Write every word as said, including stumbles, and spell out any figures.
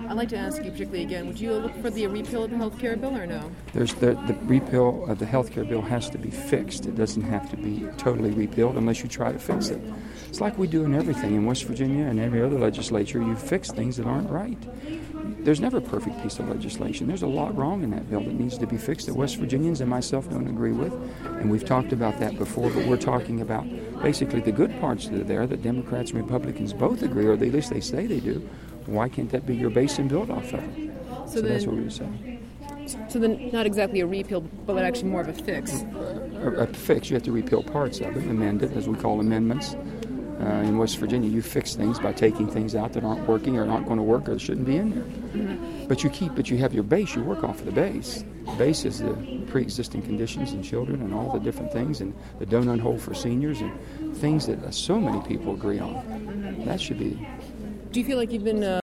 I'd like to ask you particularly again, would you look for the repeal of the health care bill or no? There's the, the repeal of the health care bill has to be fixed. It doesn't have to be totally repealed unless you try to fix it. It's like we do in everything in West Virginia and every other legislature. You fix things that aren't right. There's never a perfect piece of legislation. There's a lot wrong in that bill that needs to be fixed that West Virginians and myself don't agree with. And we've talked about that before, but we're talking about basically the good parts that are there that Democrats and Republicans both agree, or at least they say they do. Why can't that be your base and build off of it? So, so then, that's what we would say. So then not exactly a repeal, but actually more of a fix. A, a fix. You have to repeal parts of it, amend it, as we call amendments. Uh, in West Virginia, you fix things by taking things out that aren't working or aren't going to work or shouldn't be in there. Mm-hmm. But you keep, but you have your base. You work off of the base. The base is the pre-existing conditions in children and all the different things, and the donut hole for seniors and things that uh, so many people agree on. Mm-hmm. That should be. Do you feel like you've been uh